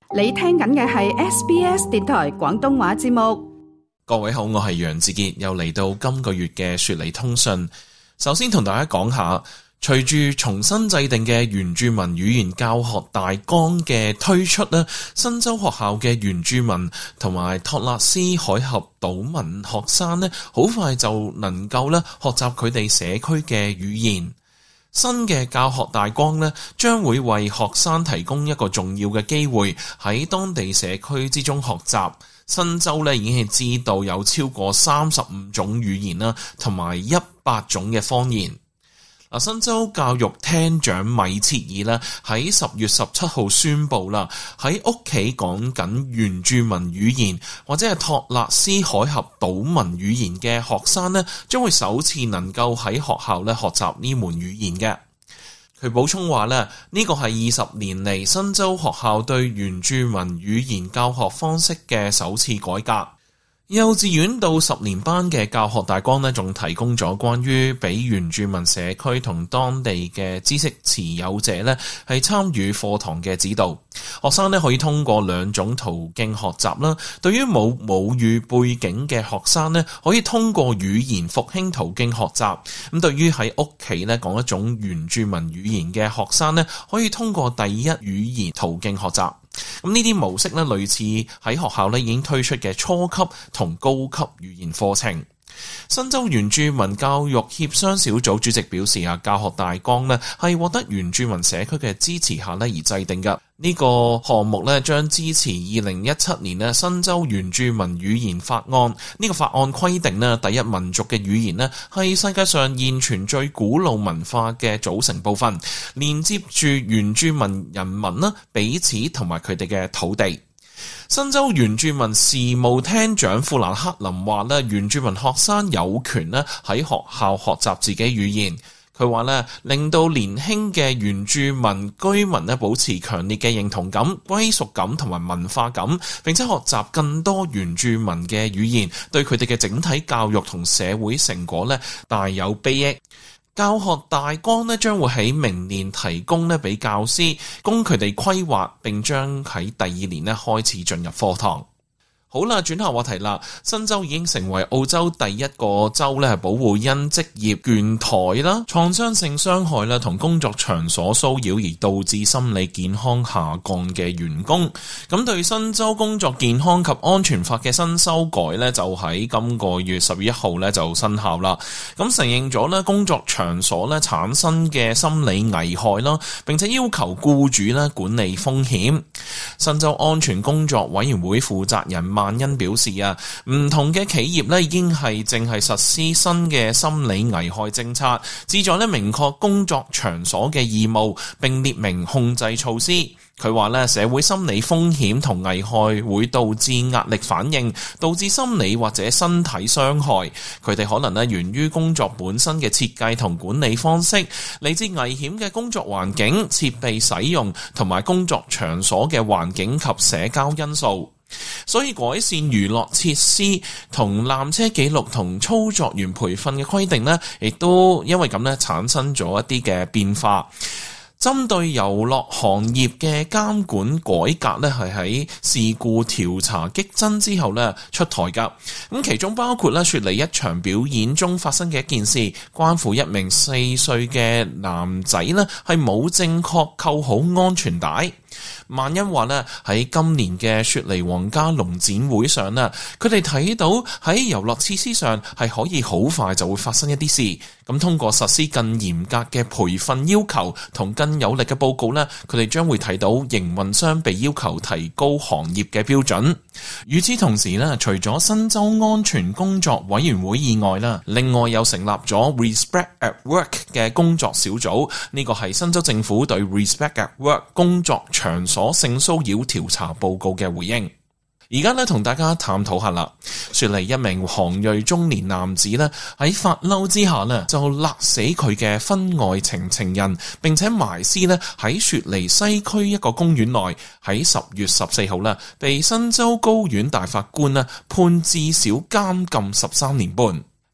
你聽緊嘅係 SBS 電台廣東話節目。 各位好，我係楊志傑，又嚟到今個月嘅雪梨通訊。首先同大家講下，隨住重新制定嘅原住民語言教學大綱嘅推出咧，新州學校嘅原住民同埋托勒斯海峽島民學生咧，好快就能夠咧學習佢哋社區嘅語言。新嘅教學大綱咧，將會為學生提供一個重要嘅機會，喺當地社區之中學習。新州咧已經係知道有超過35種語言啦，同埋100種嘅方言。新州教育廳長米切爾咧喺10月17號宣布啦，喺屋企講緊原住民語言或者係托勒斯海峽島民語言嘅學生咧，將會首次能夠喺學校咧學習呢門語言嘅。佢補充話咧，呢個係20年嚟新州學校對原住民語言教學方式嘅首次改革。幼稚園到10年班嘅教學大綱呢，仲提供咗關於俾原住民社區同當地嘅知識持有者呢係參與課堂嘅指導。學生呢可以通過2種途徑學習啦。對於冇母語背景嘅學生呢，可以通過語言復興途徑學習。咁對於喺屋企呢講一種原住民語言嘅學生呢，可以通過第一語言途徑學習。咁呢啲模式咧，類似喺學校咧已經推出嘅初級同高級語言課程。新州原住民教育協商小組主席表示教學大綱咧係獲得原住民社區嘅支持下咧而制定嘅。呢個項目咧將支持2017年咧新州原住民語言法案。呢個法案規定咧，第一民族嘅語言咧係世界上現存最古老文化嘅組成部分，連接住原住民人民啦彼此同埋佢哋嘅土地。新州原住民事務廳長富蘭克林話咧，原住民學生有權咧喺學校學習自己語言。佢話咧，令到年輕嘅原住民居民咧保持強烈嘅認同感、歸屬感同埋文化感，並且學習更多原住民嘅語言，對佢哋嘅整體教育同社會成果咧大有裨益。教學大綱咧將會喺明年提供咧俾教師，供佢哋規劃，並將喺第2年咧開始進入課堂。好啦，轉下話題啦。新州已經成為澳洲第一個州咧，係保護因職業倦怠啦、創傷性傷害啦同工作場所騷擾而導致心理健康下降嘅員工。咁對新州工作健康及安全法嘅新修改咧，就喺今個月10月1號咧就生效啦。咁承認咗咧工作場所咧產生嘅心理危害啦，並且要求僱主咧管理風險。新州安全工作委員會負責人萬恩表示唔同嘅企業咧已經正係實施新嘅心理危害政策，旨在咧明確工作場所嘅義務，並列明控制措施。佢話咧，社會心理風險同危害會導致壓力反應，導致心理或者身體傷害。佢哋可能咧源於工作本身嘅設計同管理方式，嚟自危險嘅工作環境、設備使用同埋工作場所嘅環境及社交因素。所以改善娛樂設施同纜車記錄同操作員培訓嘅規定呢，亦都因為咁呢產生咗一啲嘅變化。針對遊樂行業嘅監管改革呢，係喺事故調查激增之後呢出台噶。咁其中包括雪梨一場表演中發生嘅一件事，關乎一名4歲嘅男仔呢係冇正確扣好安全帶。萬恩話咧，喺今年嘅雪梨皇家龍展會上咧，佢哋睇到喺遊樂設施上係可以好快就會發生一啲事。咁通過實施更嚴格嘅培訓要求同更有力嘅報告咧，佢哋將會睇到營運商被要求提高行業嘅標準。與此同時咧，除咗新州安全工作委員會以外啦，另外又成立咗 Respect at Work 嘅工作小組。呢個係新州政府對 Respect at Work 工作場所性騷擾調查報告嘅回應。而家咧同大家探討下啦，雪梨一名韓裔中年男子咧喺發嬲之下咧就勒死佢嘅婚外情人，並且埋屍咧喺雪梨西區一個公園內。喺10月14號咧被新州高院大法官咧判至少監禁13年半。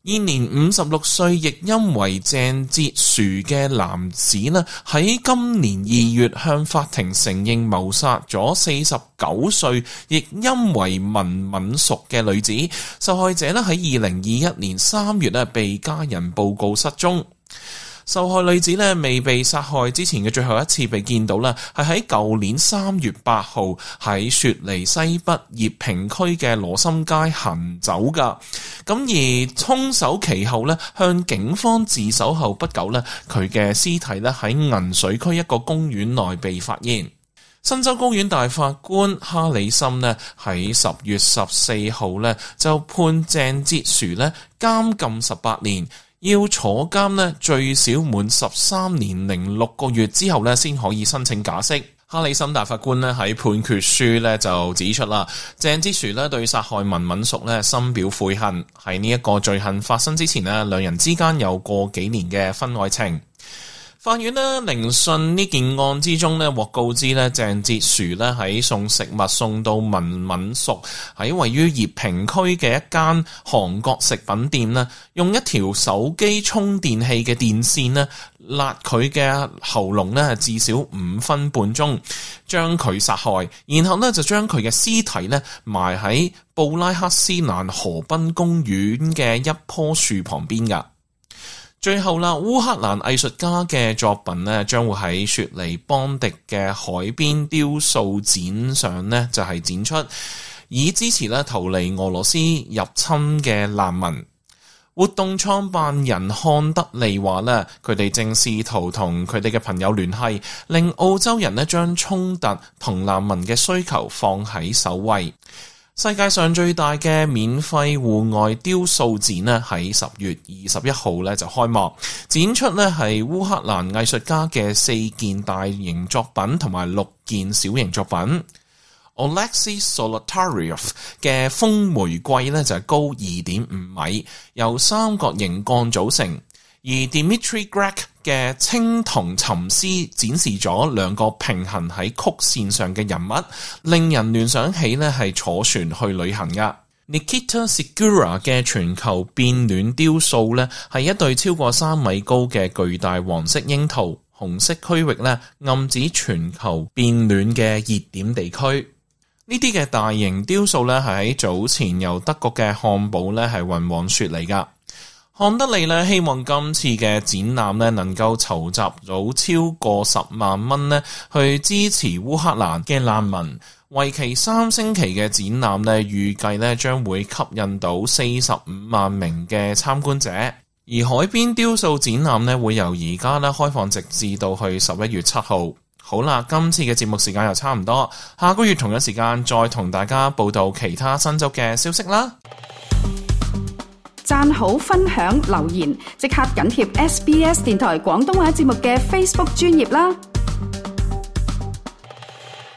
現年56歲，亦因為鄭捷殊嘅男子呢，喺今年2月向法庭承認謀殺咗49歲，亦因為文敏淑嘅女子。受害者呢，喺2021年3月呢，被家人報告失蹤。受害女子呢，未被殺害之前嘅最後一次被見到啦，係喺舊年3月8號喺雪梨西北葉平區嘅羅森街行走噶。咁而兇手其後呢，向警方自首後不久呢，佢嘅屍體呢，喺銀水區一個公園內被發現。新州高院大法官哈里森呢，喺10月14號呢，就判鄭捷殊呢監禁18年。要坐監呢，最少滿13年零6個月之後呢，先可以申請假釋。哈里森大法官呢，喺判決書呢就指出啦，鄭捷殊呢對殺害文敏淑呢深表悔恨。喺呢一個罪行發生之前呢，兩人之間有過幾年嘅婚外情。法院呢聆訊呢件案之中呢，獲告知呢鄭捷殊呢喺送食物送到文敏淑喺位於葉平區嘅一間韓國食品店呢，用一條手機充電器嘅電線呢，勒佢嘅喉嚨呢至少5分半鐘，將佢殺害，然後呢就將佢嘅屍體呢埋喺布拉克斯蘭河濱公園嘅一棵樹旁邊噶。最後啦，烏克蘭藝術家嘅作品呢，將會喺雪梨邦迪嘅海邊雕塑展上呢就係展出，以支持呢逃離俄羅斯入侵嘅難民。活動創辦人漢德利話呢，佢哋正試圖同佢哋嘅朋友聯繫，令澳洲人呢將衝突同難民嘅需求放喺首位。世界上最大嘅免費戶外雕塑展呢，喺10月21號呢就開幕，展出呢係烏克蘭藝術家嘅4件大型作品同埋6件小型作品。Alexei Solotaryov 嘅風玫瑰呢就係高 2.5 米，由三角形鋼組成。而 Dmitry Grek 嘅青銅沉思展示咗兩個平衡喺曲線上嘅人物，令人聯想起呢係坐船去旅行噶。Nikita Sigura 嘅全球變暖雕塑呢係一對超過3米高嘅巨大黃色櫻桃，紅色區域呢暗指全球變暖嘅熱點地區。呢啲嘅大型雕塑呢係喺早前由德國嘅漢堡呢係運往雪梨噶。漢德利呢希望今次嘅展覽呢能夠籌集到超過10萬蚊呢去支持烏克蘭嘅難民。為期3星期嘅展覽呢，預計呢將會吸引到45萬名嘅參觀者。而海邊雕塑展覽呢會由而家呢開放直至到去11月7號。好啦，今次嘅節目時間又差唔多，下個月同樣時間再同大家報道其他新州嘅消息啦。 讚好、分享、留言，即刻緊貼SBS 電台廣東話節目嘅 Facebook 專頁啦！